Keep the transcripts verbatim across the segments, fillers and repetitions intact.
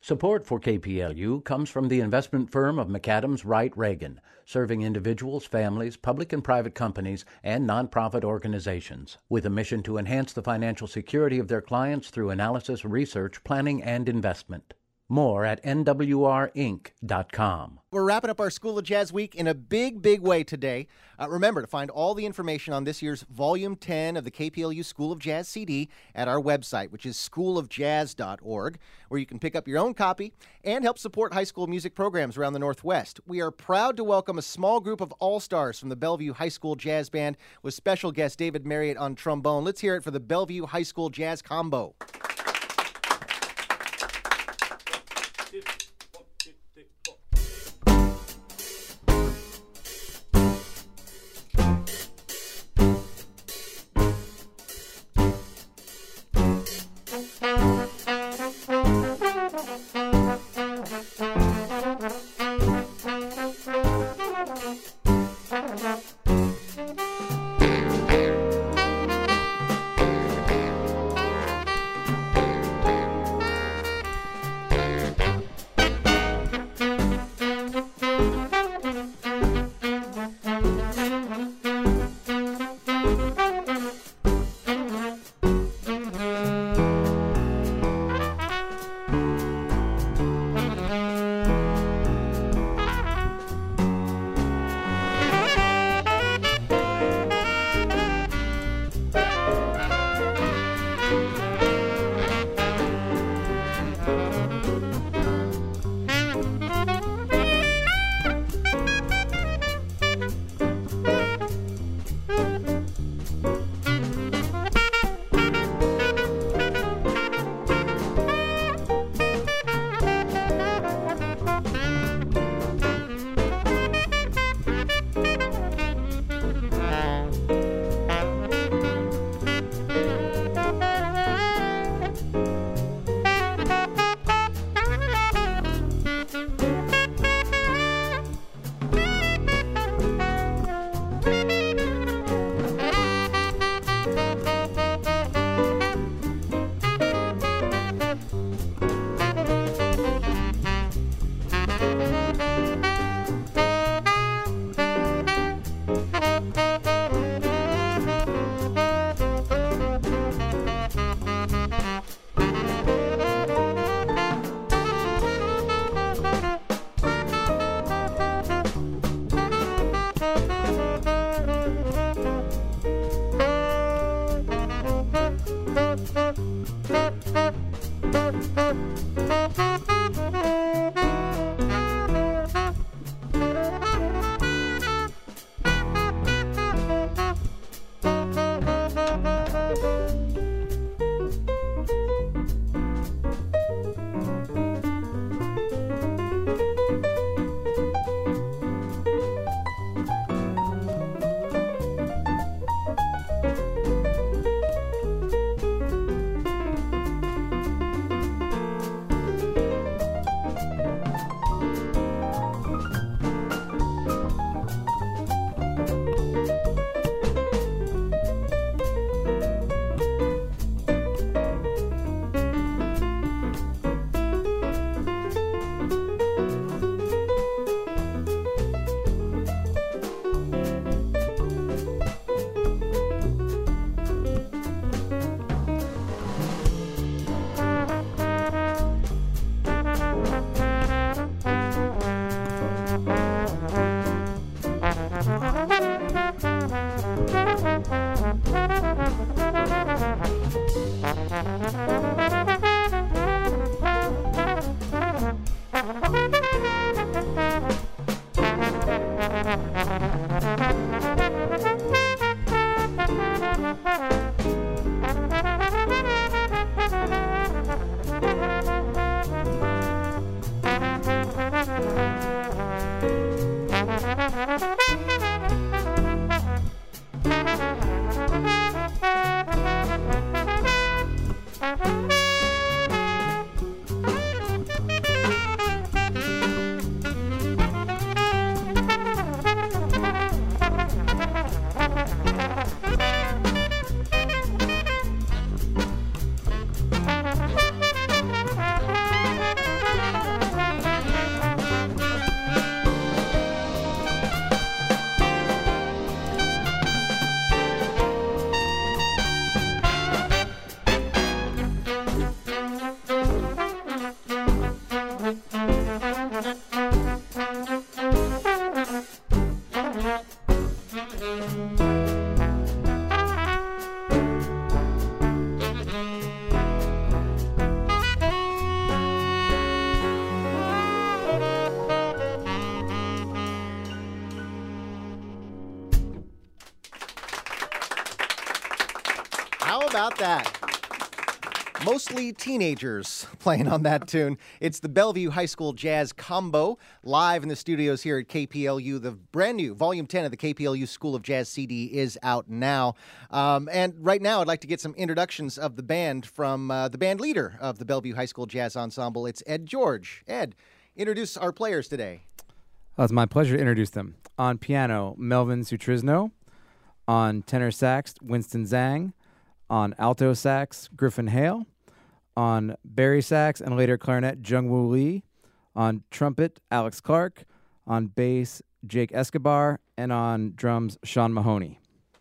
Support for K P L U comes from the investment firm of McAdams Wright Reagan, serving individuals, families, public and private companies, and nonprofit organizations, with a mission to enhance the financial security of their clients through analysis, research, planning, and investment. More at N W R Inc dot com. We're wrapping up our School of Jazz Week in a big, big way today. Uh, remember to find all the information on this year's Volume ten of the K P L U School of Jazz C D at our website, which is school of jazz dot org, where you can pick up your own copy and help support high school music programs around the Northwest. We are proud to welcome a small group of all-stars from the Bellevue High School Jazz Band with special guest David Marriott on trombone. Let's hear it for the Bellevue High School Jazz Combo. about that? Mostly teenagers playing on that tune. It's the Bellevue High School Jazz Combo, live in the studios here at K P L U. The brand new Volume ten of the K P L U School of Jazz C D is out now. Um, and right now, I'd like to get some introductions of the band from uh, the band leader of the Bellevue High School Jazz Ensemble. It's Ed George. Ed, introduce our players today. Well, it's my pleasure to introduce them. On piano, Melvin Sutrisno. On tenor sax, Winston Zhang. On alto sax, Griffin Hale. On Barry sax and later clarinet, Jungwoo Lee. On trumpet, Alex Clark. On bass, Jake Escobar. And on drums, Sean Mahoney.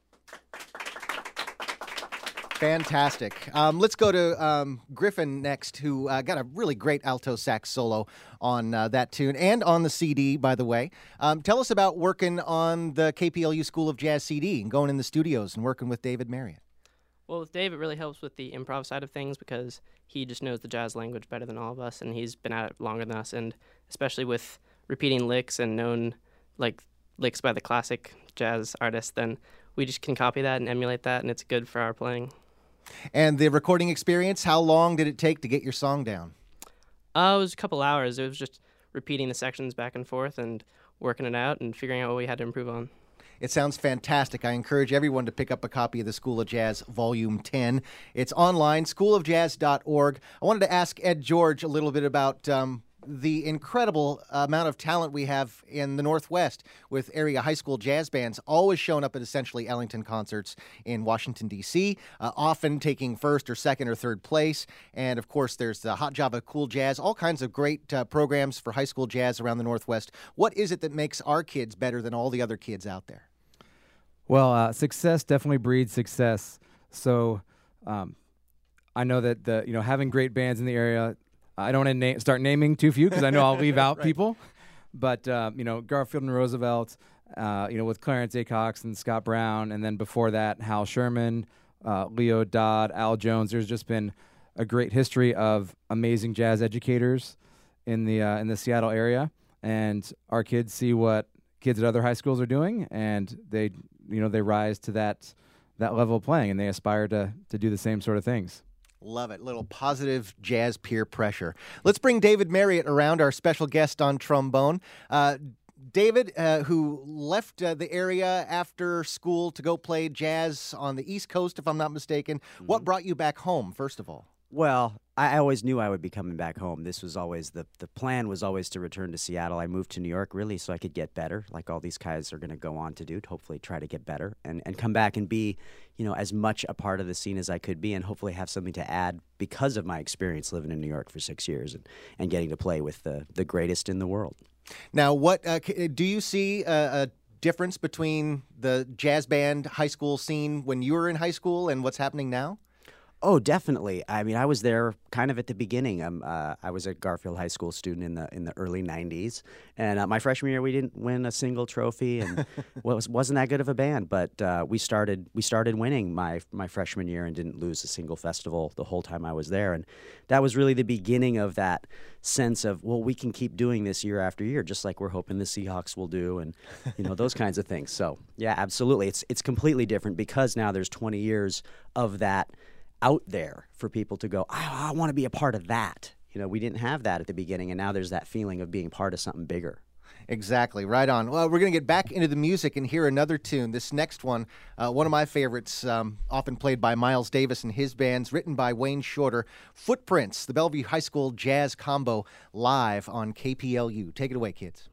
Fantastic. Um, let's go to um, Griffin next, who uh, got a really great alto sax solo on uh, that tune and on the C D, by the way. Um, tell us about working on the K P L U School of Jazz C D and going in the studios and working with David Marriott. Well, with Dave, it really helps with the improv side of things because he just knows the jazz language better than all of us, and he's been at it longer than us. And especially with repeating licks and known like licks by the classic jazz artists, then we just can copy that and emulate that, and it's good for our playing. And the recording experience, how long did it take to get your song down? Uh, it was a couple hours. It was just repeating the sections back and forth and working it out and figuring out what we had to improve on. It sounds fantastic. I encourage everyone to pick up a copy of the School of Jazz Volume ten. It's online, school of jazz dot org. I wanted to ask Ed George a little bit about um, the incredible amount of talent we have in the Northwest with area high school jazz bands always showing up at essentially Ellington concerts in Washington, D C, uh, often taking first or second or third place. And, of course, there's the Hot Java Cool Jazz, all kinds of great uh, programs for high school jazz around the Northwest. What is it that makes our kids better than all the other kids out there? Well, uh, success definitely breeds success. So um, I know that the you know having great bands in the area, I don't want to na- start naming too few because I know I'll leave out right. people. But uh, you know Garfield and Roosevelt, uh, you know with Clarence A. Cox and Scott Brown, and then before that Hal Sherman, uh, Leo Dodd, Al Jones. There's just been a great history of amazing jazz educators in the uh, in the Seattle area, and our kids see what kids at other high schools are doing, and they. You know, they rise to that that level of playing, and they aspire to to do the same sort of things. Love it. Little positive jazz peer pressure. Let's bring David Marriott around, our special guest on trombone. Uh, David, uh, who left uh, the area after school to go play jazz on the East Coast, if I'm not mistaken. Mm-hmm. What brought you back home, first of all? Well, I always knew I would be coming back home. This was always the the plan was always to return to Seattle. I moved to New York really so I could get better, like all these guys are going to go on to do, to hopefully try to get better and, and come back and be, you know, as much a part of the scene as I could be and hopefully have something to add because of my experience living in New York for six years and, and getting to play with the, the greatest in the world. Now, what uh, do you see a, a difference between the jazz band high school scene when you were in high school and what's happening now? Oh, definitely. I mean, I was there kind of at the beginning. Um, uh, I was a Garfield High School student in the in the early nineties, and uh, my freshman year we didn't win a single trophy, and well, it wasn't that good of a band. But uh, we started we started winning my my freshman year and didn't lose a single festival the whole time I was there, and that was really the beginning of that sense of, well, we can keep doing this year after year, just like we're hoping the Seahawks will do, and you know those kinds of things. So yeah, absolutely, it's it's completely different because now there's twenty years of that out there for people to go, I, I want to be a part of that. You know, we didn't have that at the beginning, and now there's that feeling of being part of something bigger. Exactly. Right on. Well, we're going to get back into the music and hear another tune. This next one, uh, one of my favorites, um, often played by Miles Davis and his bands, written by Wayne Shorter, Footprints, the Bellevue High School Jazz Combo, live on K P L U. Take it away, kids.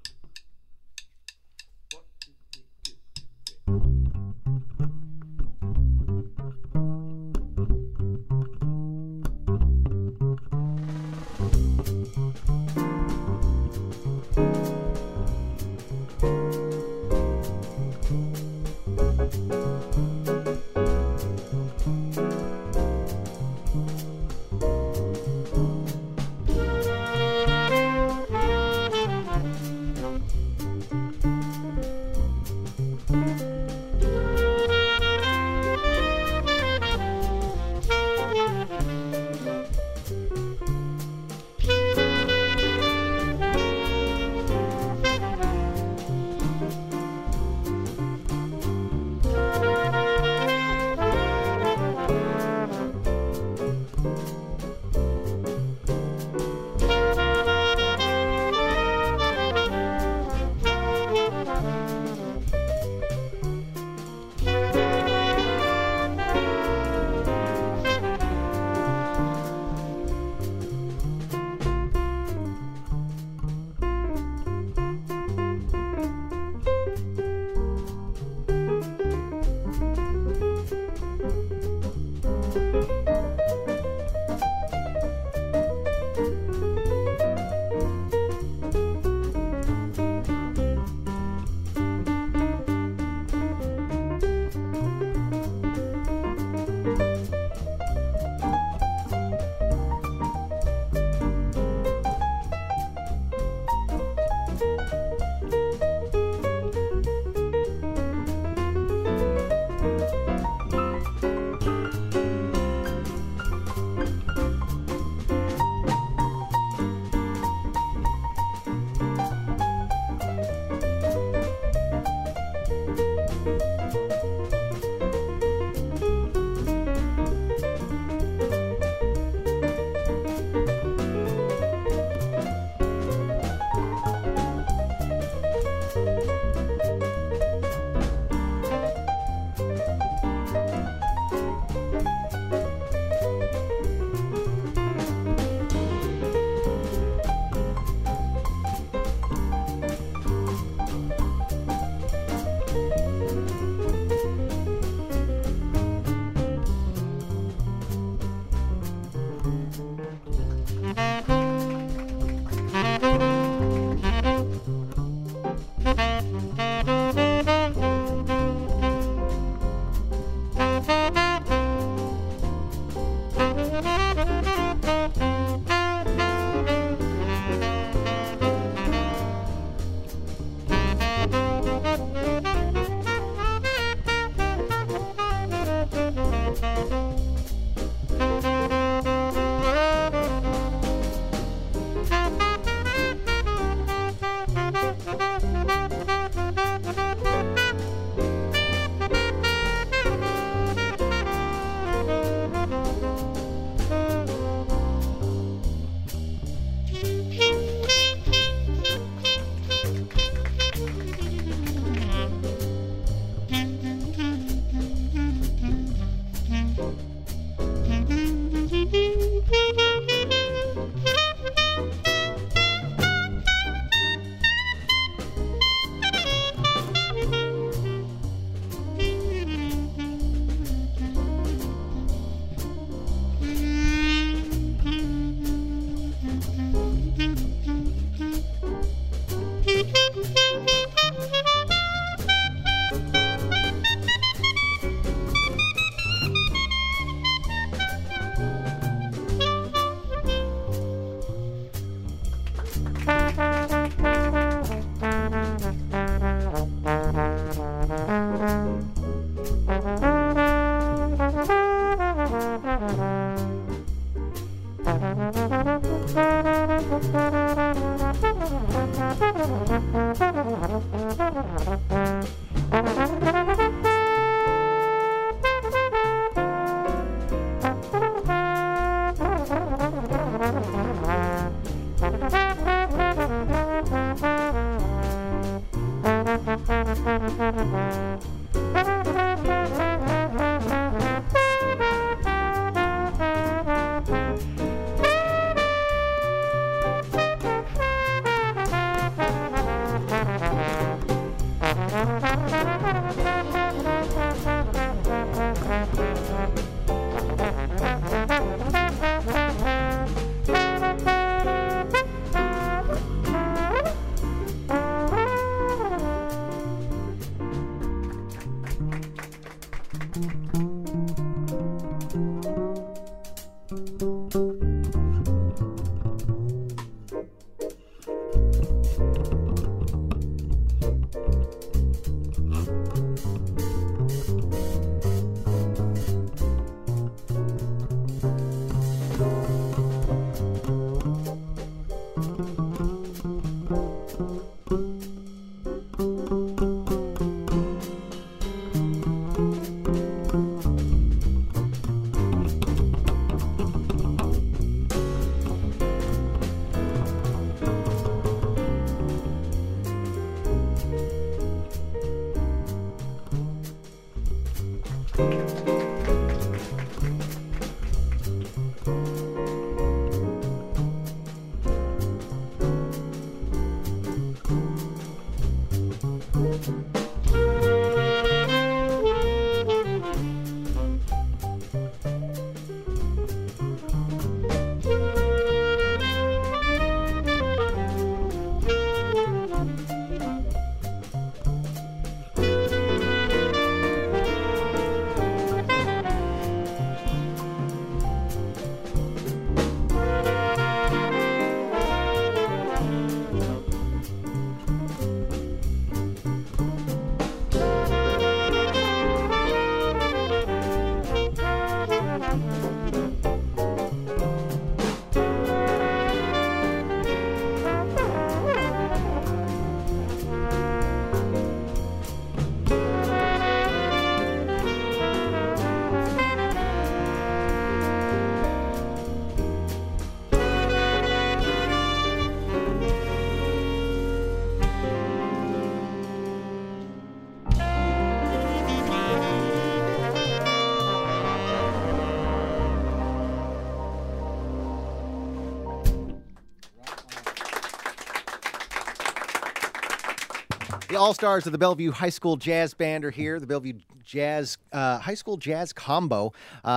The All-Stars of the Bellevue High School Jazz Band are here. The Bellevue Jazz uh, High School Jazz Combo. Uh,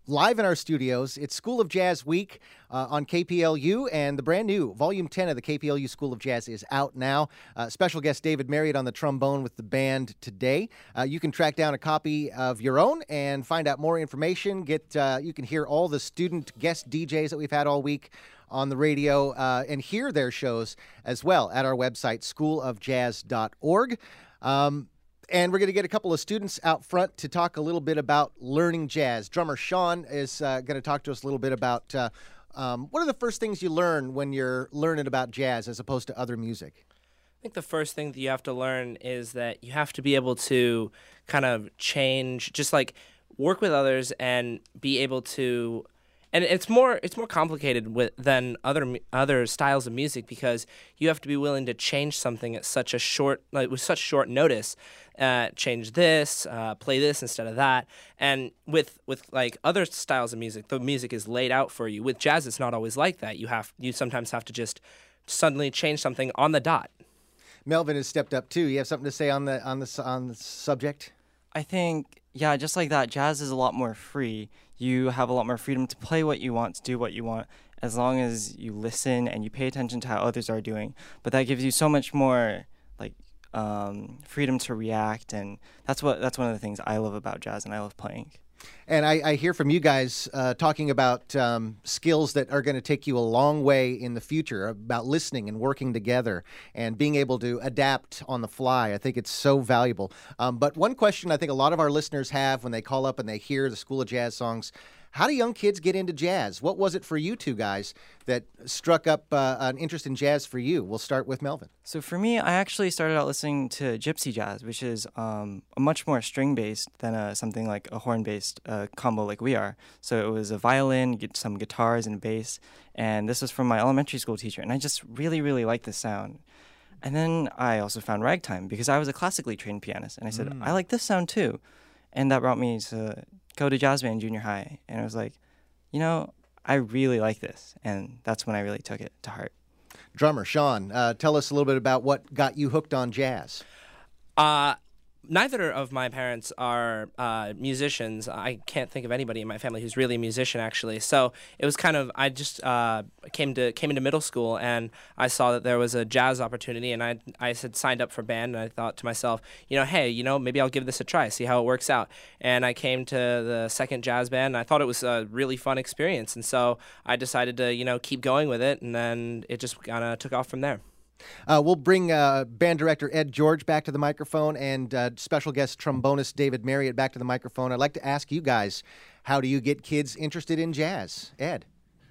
live in our studios. It's School of Jazz Week uh, on K P L U, and the brand new Volume ten of the K P L U School of Jazz is out now. Uh, special guest David Marriott on the trombone with the band today. Uh, you can track down a copy of your own and find out more information. Get uh, You can hear all the student guest D Js that we've had all week on the radio uh, and hear their shows as well at our website, school of jazz dot org. Um, And we're going to get a couple of students out front to talk a little bit about learning jazz. Drummer Sean is uh, going to talk to us a little bit about uh, um, what are the first things you learn when you're learning about jazz as opposed to other music? I think the first thing that you have to learn is that you have to be able to kind of change, just like work with others and be able to. And it's more it's more complicated with, than other other styles of music, because you have to be willing to change something at such a short like with such short notice. Uh, change this, uh, play this instead of that. And with with like other styles of music, the music is laid out for you. With jazz, it's not always like that. You have you sometimes have to just suddenly change something on the dot. Melvin has stepped up too. You have something to say on the on the on the subject? I think, yeah, just like that, jazz is a lot more free. You have a lot more freedom to play what you want, to do what you want, as long as you listen and you pay attention to how others are doing. But that gives you so much more, like, um, freedom to react, and that's what that's one of the things I love about jazz, and I love playing. And I, I hear from you guys uh, talking about um, skills that are going to take you a long way in the future, about listening and working together and being able to adapt on the fly. I think it's so valuable. Um, but one question I think a lot of our listeners have when they call up and they hear the School of Jazz songs: how do young kids get into jazz? What was it for you two guys that struck up uh, an interest in jazz for you? We'll start with Melvin. So for me, I actually started out listening to gypsy jazz, which is um, a much more string-based than a, something like a horn-based uh, combo like we are. So it was a violin, get some guitars and a bass, and this was from my elementary school teacher, and I just really, really liked the sound. And then I also found ragtime, because I was a classically trained pianist, and I said, mm. I like this sound too. And that brought me to go to jazz band in junior high, and I was like, you know, I really like this, and that's when I really took it to heart. Drummer Sean, uh, tell us a little bit about what got you hooked on jazz. Uh, neither of my parents are uh, musicians. I can't think of anybody in my family who's really a musician, actually. So it was kind of, I just uh, came to came into middle school, and I saw that there was a jazz opportunity, and I I had signed up for band, and I thought to myself, you know, hey, you know, maybe I'll give this a try, see how it works out. And I came to the second jazz band, and I thought it was a really fun experience, and so I decided to, you know, keep going with it, and then it just kind of took off from there. Uh, we'll bring uh, band director Ed George back to the microphone and uh, special guest trombonist David Marriott back to the microphone. I'd like to ask you guys, how do you get kids interested in jazz? Ed?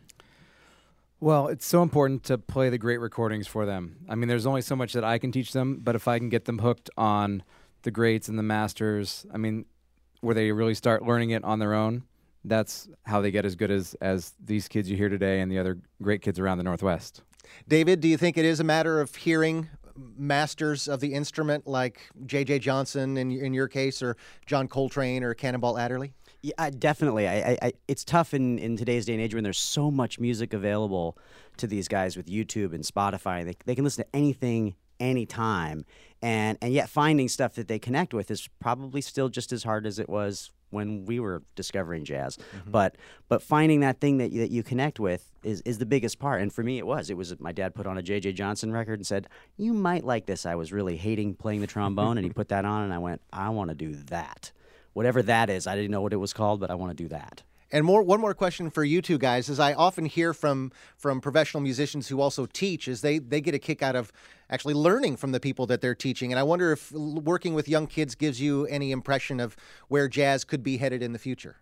Well, it's so important to play the great recordings for them. I mean, there's only so much that I can teach them, but if I can get them hooked on the greats and the masters, I mean, where they really start learning it on their own, that's how they get as good as, as these kids you hear today and the other great kids around the Northwest. David, do you think it is a matter of hearing masters of the instrument like J J Johnson in, in your case, or John Coltrane or Cannonball Adderley? Yeah, uh, definitely. I, I, I, it's tough in, in today's day and age when there's so much music available to these guys with YouTube and Spotify. They, they can listen to anything, anytime, and, and yet finding stuff that they connect with is probably still just as hard as it was when we were discovering jazz. Mm-hmm. But but finding that thing that you, that you connect with is, is the biggest part. And for me, it was. It was my dad put on a J J Johnson record and said, you might like this. I was really hating playing the trombone, and he put that on, and I went, I want to do that. Whatever that is. I didn't know what it was called, but I want to do that. And more, one more question for you two guys, is I often hear from from professional musicians who also teach, is they, they get a kick out of actually learning from the people that they're teaching. And I wonder if working with young kids gives you any impression of where jazz could be headed in the future.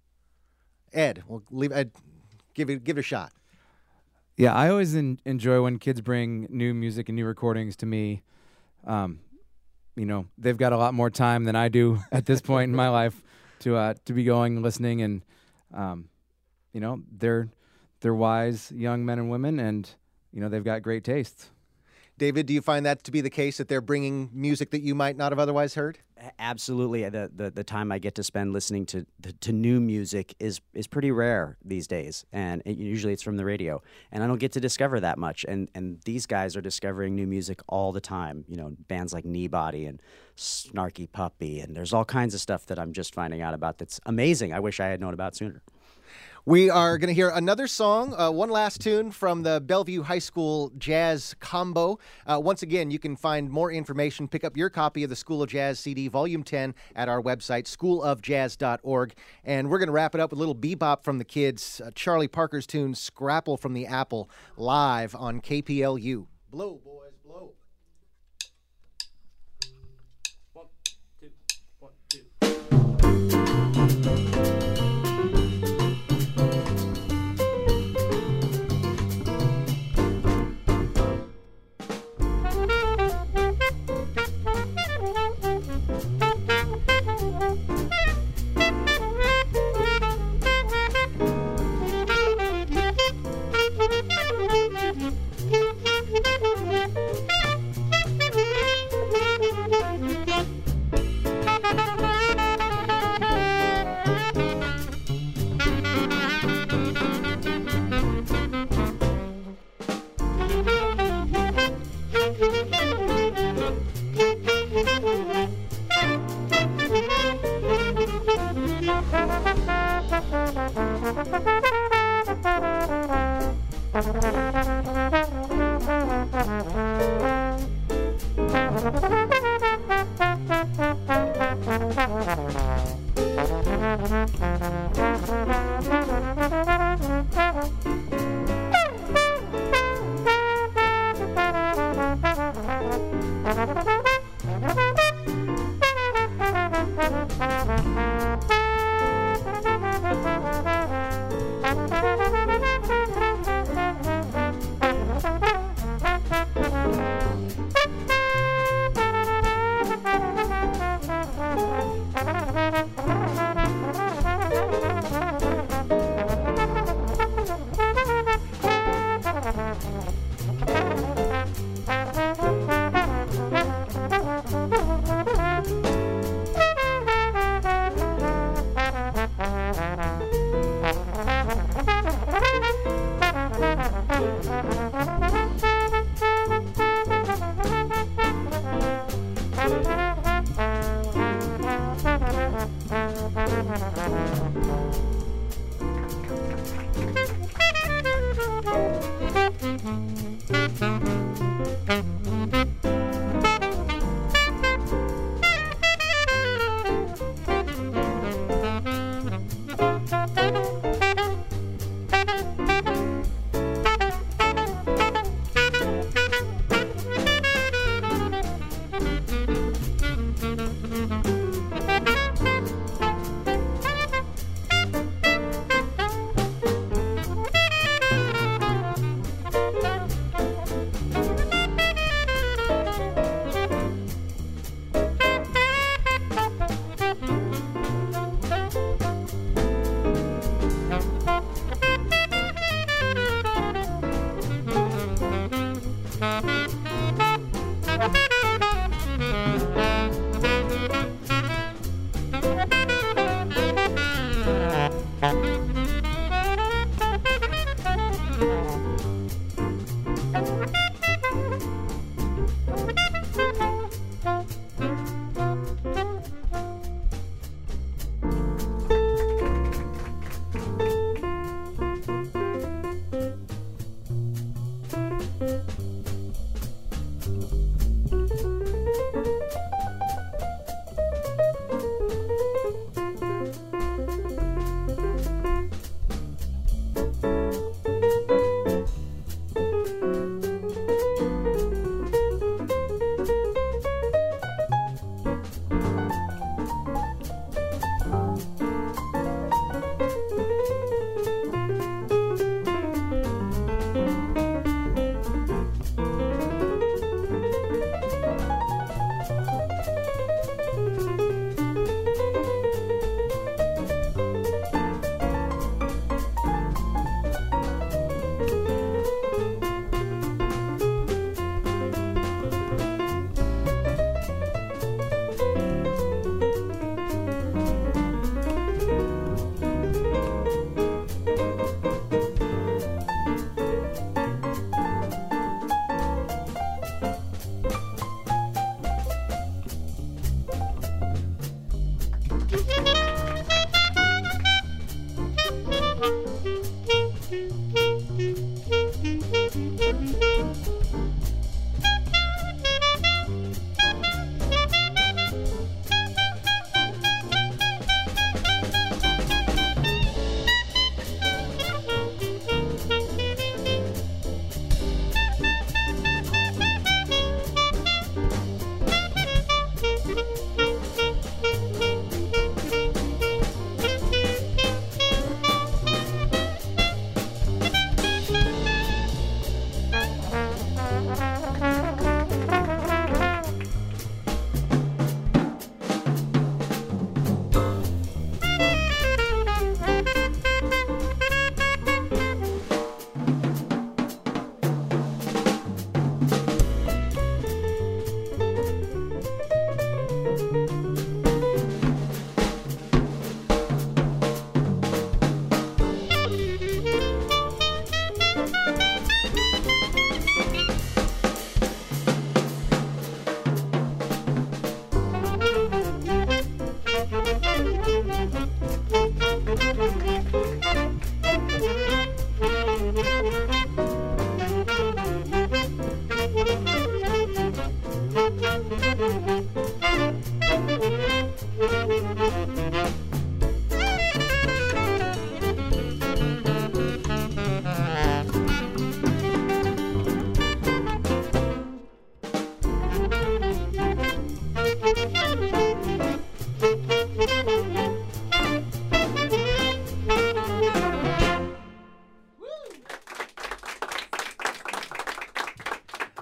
Ed, we'll leave, Ed, give it give it a shot. Yeah, I always en- enjoy when kids bring new music and new recordings to me. Um, you know, they've got a lot more time than I do at this point in my life to uh, to be going, listening, and um, you know, they're they're wise young men and women, and you know, they've got great taste. David, do you find that to be the case, that they're bringing music that you might not have otherwise heard? Absolutely. The, the the time I get to spend listening to to new music is is pretty rare these days, and it, usually it's from the radio, and I don't get to discover that much. And and these guys are discovering new music all the time. You know, bands like Kneebody and Snarky Puppy, and there's all kinds of stuff that I'm just finding out about that's amazing. I wish I had known about sooner. We are going to hear another song, uh, one last tune from the Bellevue High School Jazz Combo. Uh, once again, you can find more information, pick up your copy of the School of Jazz C D, Volume ten, at our website, school of jazz dot org. And we're going to wrap it up with a little bebop from the kids, uh, Charlie Parker's tune, Scrapple from the Apple, live on K P L U. Blow, boys, blow. One, two, one, two.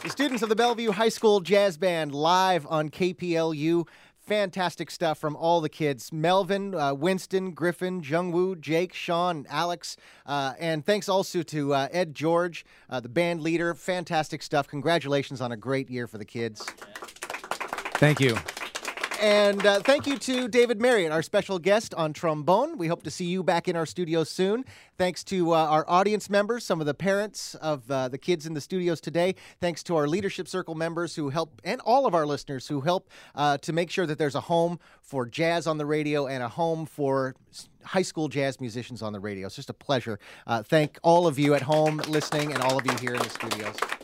The students of the Bellevue High School Jazz Band live on K P L U. Fantastic stuff from all the kids. Melvin, uh, Winston, Griffin, Jungwoo, Jake, Sean, Alex. Uh, and thanks also to uh, Ed George, uh, the band leader. Fantastic stuff. Congratulations on a great year for the kids. Thank you. And uh, thank you to David Marriott, our special guest on trombone. We hope to see you back in our studios soon. Thanks to uh, our audience members, some of the parents of uh, the kids in the studios today. Thanks to our Leadership Circle members who help, and all of our listeners who help uh, to make sure that there's a home for jazz on the radio and a home for high school jazz musicians on the radio. It's just a pleasure. Uh, thank all of you at home listening and all of you here in the studios.